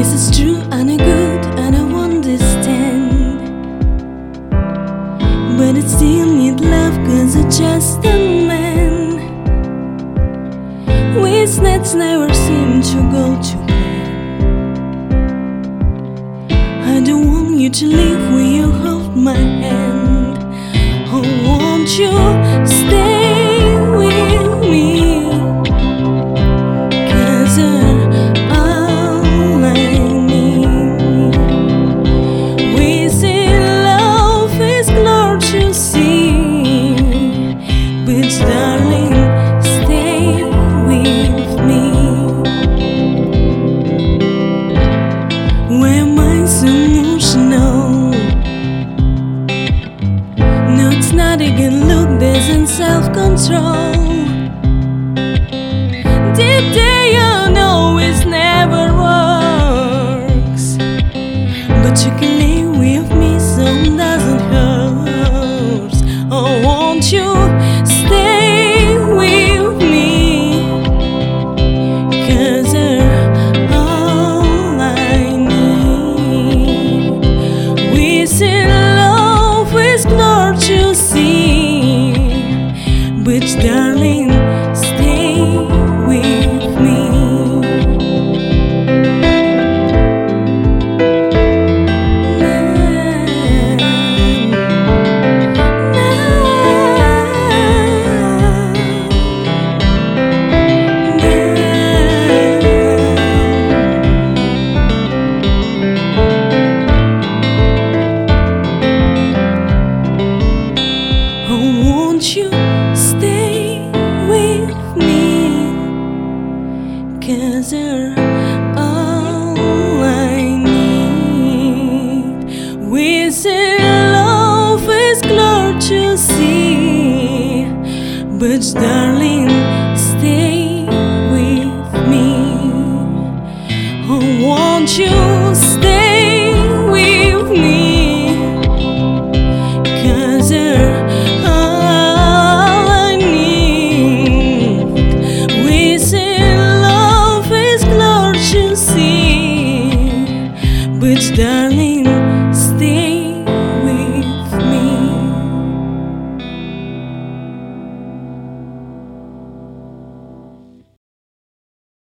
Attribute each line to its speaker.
Speaker 1: This is true and a good and I understand, but I still need love 'cause I'm just a man. With nets never seem to go to plan. I don't want you to leave, will you hold my hand? Oh, won't you stay with me? 'Cause you're all I need. We say love is glad to see, but darling, stay with me. Where am I so emotional? No, it's not a good look, there's in self-control. Deep down you know it never works, but you can live with me so it doesn't hurt. Oh, won't you stay with me? 'Cause you're all I need. We say love is glad to see, but darling, stay with me. Oh, won't you stay with me? 'Cause you're all I need. We say love is glad to see, but darling, stay with me. Oh, won't you